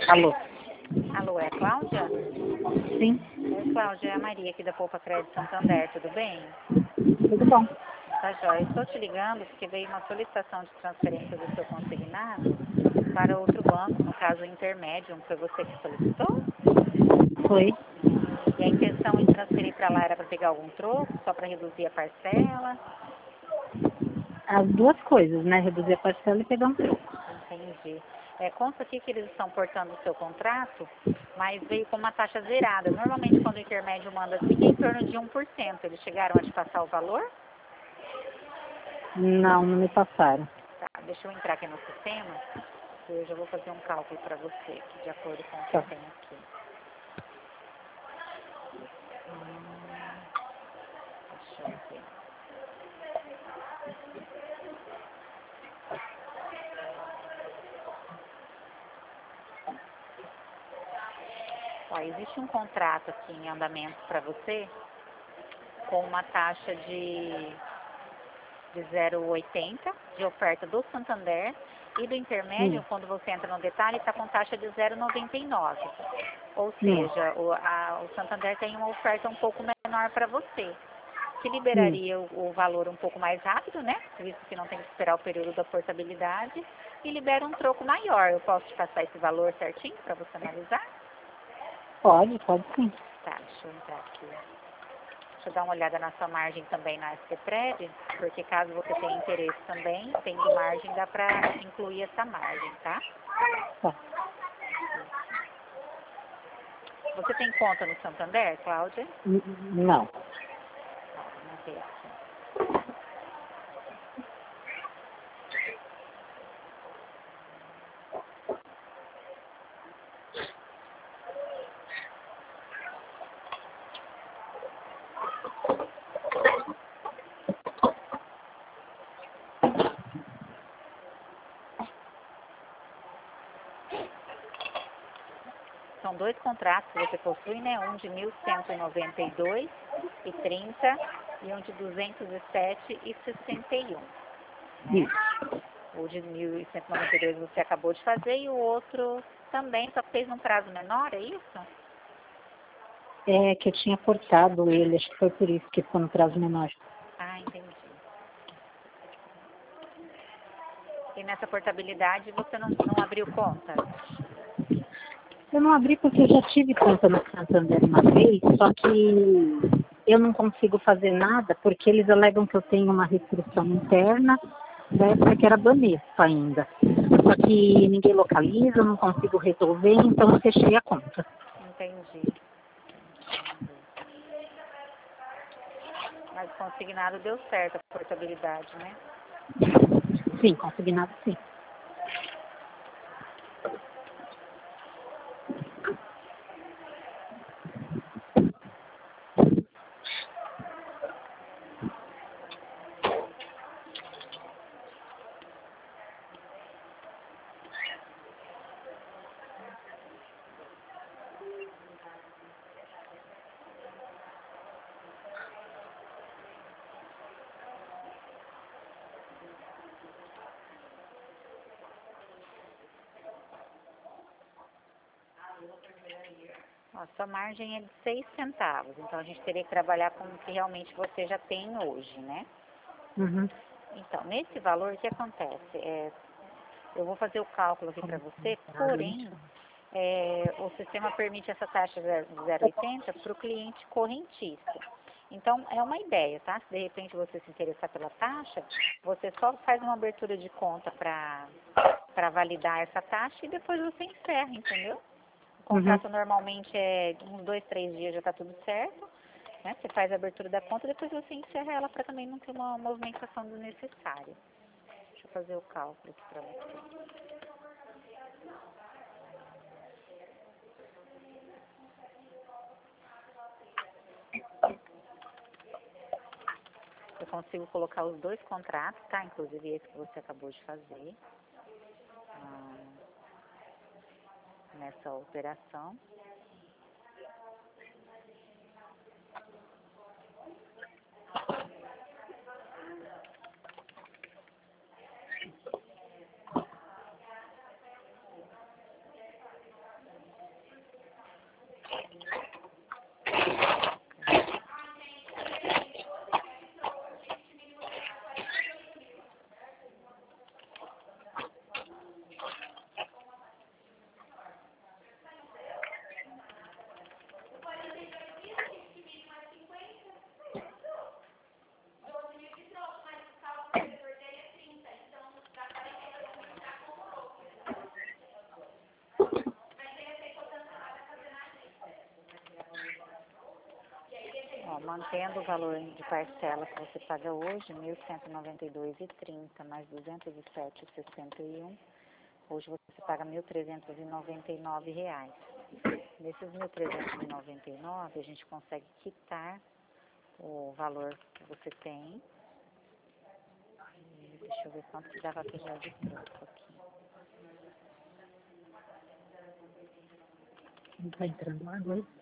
Alô? Alô, é a Cláudia? Sim, Oi, Cláudia, é a Maria aqui da Poupa Crédito Santander, tudo bem? tudo bom. Tá joia. Estou te ligando porque veio uma solicitação de transferência do seu consignado para outro banco, no caso o Intermédio, foi você que solicitou? Foi E a intenção em transferir para lá era para pegar algum troco, só para reduzir a parcela? as duas coisas, né? Reduzir a parcela e pegar um troco. Entendi. Consta aqui que eles estão portando o seu contrato, mas veio com uma taxa zerada. Normalmente quando o intermédio manda assim é em torno de 1%. Eles chegaram a te passar o valor? Não, não me passaram. Tá, deixa eu entrar aqui no sistema. Eu já vou fazer um cálculo para você, aqui, de acordo com o que eu Tá. tenho aqui. Deixa eu ver. Ó, existe um contrato aqui em andamento para você, com uma taxa de 0,80 de oferta do Santander e do intermédio, Hum, quando você entra no detalhe, está com taxa de 0,99. Ou hum, seja, o Santander tem uma oferta um pouco menor para você, que hum. liberaria o valor um pouco mais rápido, né? Visto que não tem que esperar o período da portabilidade, e libera um troco maior. Eu posso te passar esse valor certinho para você analisar? Pode sim. Tá, deixa eu entrar aqui. Deixa eu dar uma olhada na sua margem também na SCPRED, porque caso você tenha interesse também, tendo margem, dá para incluir essa margem, tá? Tá. Você tem conta no Santander, Cláudia? Não. Ó, vamos ver aqui. São dois contratos que você possui, né? Um de 1.192,30 e um de 207,61, né? Isso. O de 1.192 você acabou de fazer e o outro também, só que fez um prazo menor, é isso? É que eu tinha cortado ele, acho que foi por isso que ficou no prazo menor. Ah, entendi. E nessa portabilidade você não abriu conta? Eu não abri porque eu já tive conta no Santander uma vez, só que eu não consigo fazer nada porque eles alegam que eu tenho uma restrição interna da época que era Banespa ainda. Só que ninguém localiza, eu não consigo resolver, então eu fechei a conta. Entendi. Mas o consignado deu certo a portabilidade, né? Sim, consignado sim. A sua margem é de 6 centavos, então a gente teria que trabalhar com o que realmente você já tem hoje, né? Uhum. Então, nesse valor, o que acontece? Eu vou fazer o cálculo aqui para você, porém, o sistema permite essa taxa de 0,80 para o cliente correntista. Então, é uma ideia, tá? Se de repente você se interessar pela taxa, você só faz uma abertura de conta para validar essa taxa e depois você encerra, entendeu? O Uhum. contrato normalmente é uns 2, 3 dias já está tudo certo, né? Você faz a abertura da conta, depois você encerra ela para também não ter uma movimentação desnecessária. Deixa eu fazer o cálculo aqui para você. Eu consigo colocar os dois contratos, tá? Inclusive esse que você acabou de fazer nessa operação. Ó, mantendo o valor de parcela que você paga hoje, R$ 1.192,30 mais R$ 207,61. Hoje você paga R$ 1.399. Nesses R$ 1.399, a gente consegue quitar o valor que você tem. Deixa eu ver quanto que dá para pegar de troco aqui. Não tá entrando água aí?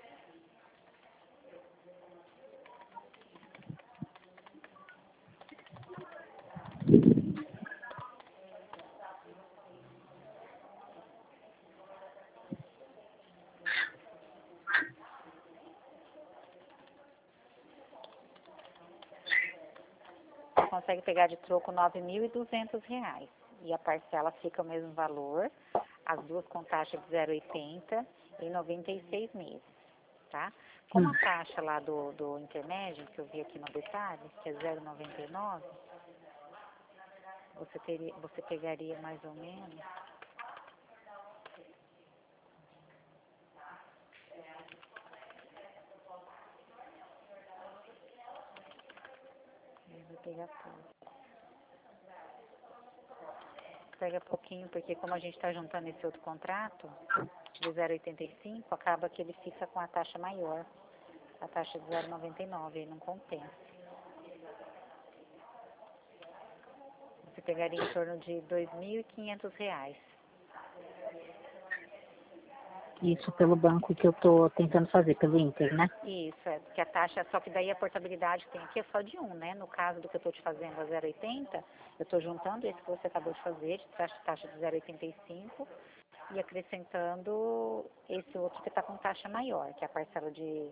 Você consegue pegar de troco R$ 9.200 e a parcela fica o mesmo valor, as duas com taxa de 0,80 em 96 meses, tá? Como a taxa lá do intermédio, que eu vi aqui no detalhe, que é 0,99, você pegaria mais ou menos... Eu vou pegar tudo. Pega pouquinho, porque como a gente está juntando esse outro contrato, de 0,85, acaba que ele fica com a taxa maior, a taxa de 0,99, aí não compensa. Você pegaria em torno de R$ 2.500. Isso pelo banco que eu tô tentando fazer, pelo Inter, né? Isso, porque a taxa, só que daí a portabilidade que tem aqui é só de um, né? No caso do que eu estou te fazendo a 0,80, eu estou juntando esse que você acabou de fazer, de taxa de 0,85, e acrescentando esse outro que está com taxa maior, que é a parcela de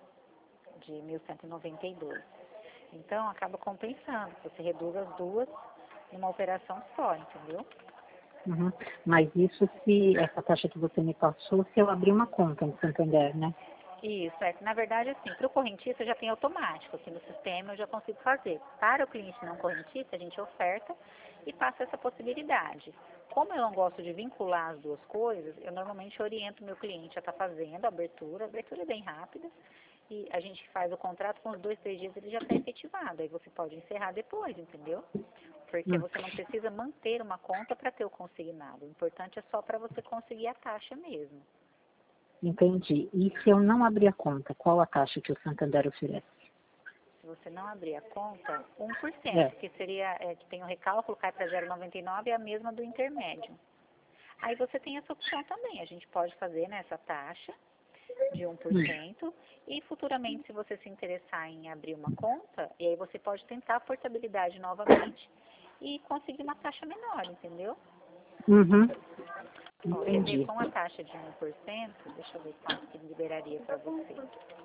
1.192. Então, acaba compensando, você reduz as duas numa operação só, entendeu? Uhum. Mas isso se essa taxa que você me passou, se eu abrir uma conta no Santander, né? Isso, na verdade, assim, para o correntista já tem automático, aqui no sistema eu já consigo fazer. Para o cliente não correntista, a gente oferta e passa essa possibilidade. Como eu não gosto de vincular as duas coisas, eu normalmente oriento o meu cliente a estar fazendo a abertura é bem rápida, e a gente faz o contrato com os 2, 3 dias ele já está efetivado, aí você pode encerrar depois, entendeu? Porque você não precisa manter uma conta para ter o consignado, o importante é só para você conseguir a taxa mesmo. Entendi. E se eu não abrir a conta, qual a taxa que o Santander oferece? Se você não abrir a conta, 1%, É. que seria, que tem o recálculo, cai para 0,99, é a mesma do intermédio. Aí você tem essa opção também, a gente pode fazer nessa taxa de 1%, e futuramente, se você se interessar em abrir uma conta, e aí você pode tentar a portabilidade novamente e conseguir uma taxa menor, entendeu? Uhum. Ó, Entendi. com a taxa de 1%, deixa eu ver quanto que liberaria para você.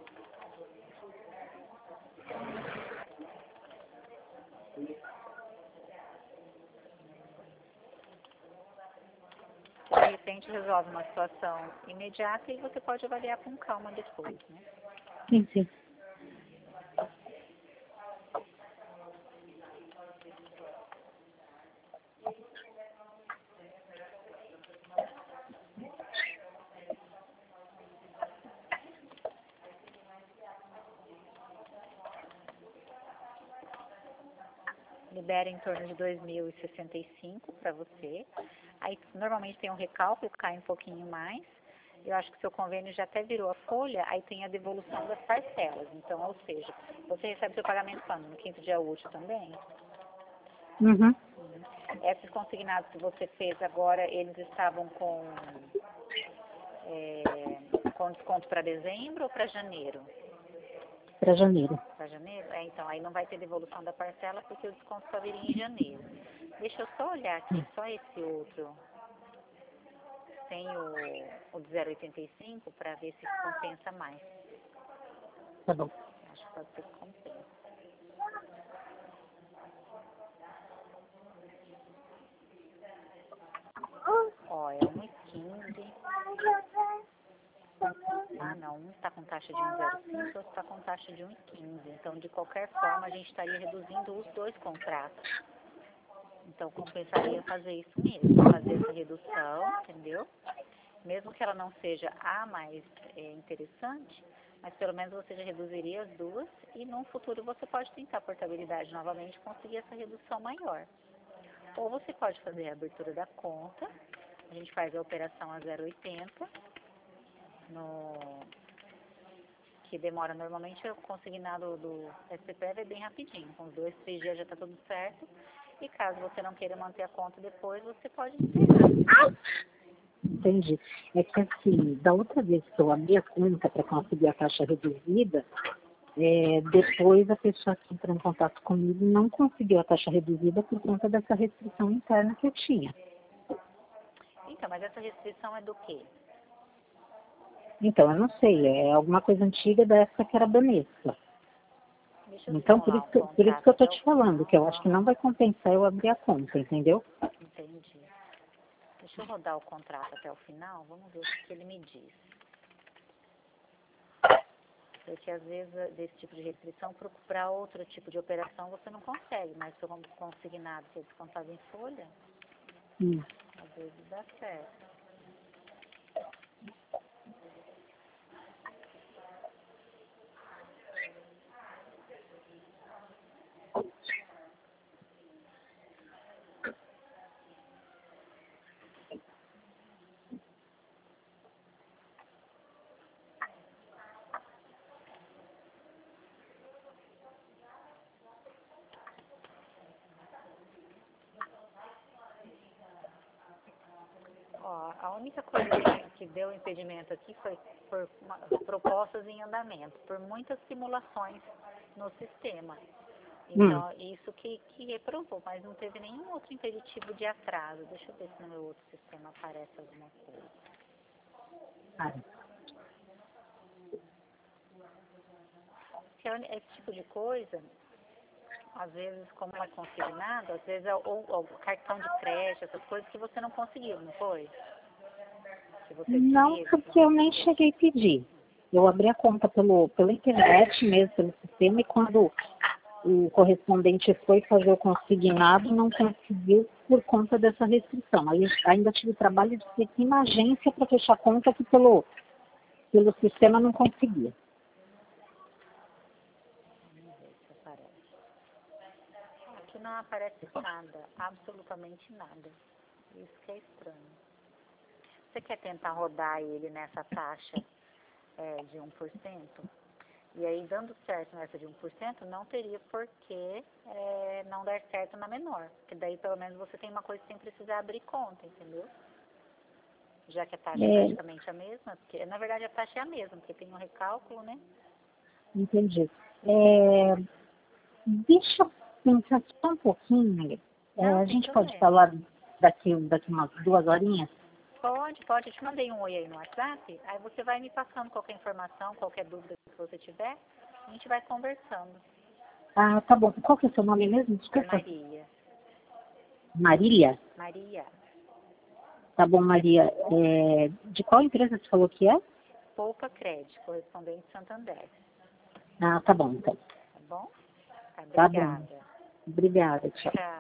De repente resolve uma situação imediata e você pode avaliar com calma depois, né? Sim, sim. Libera em torno de 2.065 para você. Aí normalmente tem um recálculo, cai um pouquinho mais. Eu acho que o seu convênio já até virou a folha, aí tem a devolução das parcelas. Então, ou seja, você recebe seu pagamento quando? No quinto dia útil também? Uhum. Esses consignados que você fez agora, eles estavam com desconto para dezembro ou para janeiro? Para janeiro. Para janeiro? Então, aí não vai ter devolução da parcela porque o desconto só viria em janeiro. Deixa eu só olhar aqui, só esse outro, sem o de 0,85, para ver se compensa mais. Tá bom. Acho que pode ser que compensa. Ó, é 1,15. Ah, não, um está com taxa de 1,05, outro está com taxa de 1,15. Então, de qualquer forma, a gente estaria reduzindo os dois contratos. Então, compensaria fazer isso mesmo, fazer essa redução, entendeu? Mesmo que ela não seja a mais interessante, Mas pelo menos você já reduziria as duas e no futuro você pode tentar a portabilidade novamente e conseguir essa redução maior. Ou você pode fazer a abertura da conta, a gente faz a operação a 0,80, que demora normalmente, o consignado do SCPF é bem rapidinho, com 2, 3 dias já está tudo certo. E caso você não queira manter a conta depois, você pode encerrar. Entendi. É que assim, da outra vez que eu abri a conta para conseguir a taxa reduzida, depois a pessoa que entrou em contato comigo não conseguiu a taxa reduzida por conta dessa restrição interna que eu tinha. Então, mas essa restrição é do quê? Então, eu não sei, é alguma coisa antiga da época que era Banespa. Deixa eu Então, por simular isso, um por isso que eu contrato estou até o te falando, que eu acho que final. não vai compensar eu abrir a conta, entendeu? Entendi. Deixa eu rodar o contrato até o final, vamos ver o que ele me diz. Porque às vezes desse tipo de restrição, para outro tipo de operação você não consegue, mas se eu consignado ser descontado em folha, às vezes dá certo. Ó, a única coisa que deu impedimento aqui foi por propostas em andamento, por muitas simulações no sistema. Então, isso que reprovou, mas não teve nenhum outro impeditivo de atraso. Deixa eu ver se no meu outro sistema aparece alguma coisa. Porque esse tipo de coisa, às vezes, como é consignado, às vezes é o cartão de crédito, essas coisas que você não conseguiu, não foi? Que você Não, queria. porque eu nem cheguei a pedir. Eu abri a conta pela internet mesmo, pelo sistema, e quando o correspondente foi fazer o consignado, não conseguiu por conta dessa restrição. Aí ainda tive o trabalho de ter que ir na agência para fechar a conta, que pelo sistema não conseguia. Vamos ver se aparece. Aqui não aparece nada, absolutamente nada. Isso que é estranho. Você quer tentar rodar ele nessa taxa de 1%? E aí, dando certo nessa de 1%, não teria por que não dar certo na menor. Porque daí, pelo menos, você tem uma coisa sem precisar abrir conta, entendeu? Já que a taxa é praticamente a mesma. Porque, na verdade, a taxa é a mesma, porque tem um recálculo, né? Entendi. Deixa eu pensar só um pouquinho. Não, A sem gente pode problema. falar daqui umas 2 horinhas? Pode. Eu te mandei um oi aí no WhatsApp. Aí você vai me passando qualquer informação, qualquer dúvida que você tiver. A gente vai conversando. Ah, tá bom. Qual que é o seu nome mesmo? É Desculpa. Maria. Marília? Maria. Tá bom, Maria. De qual empresa você falou que é? Poupa Crédito, correspondente Santander. Ah, tá bom, então. Tá bom? Tá, Tá bom. obrigada. Obrigada, tchau. Tchau.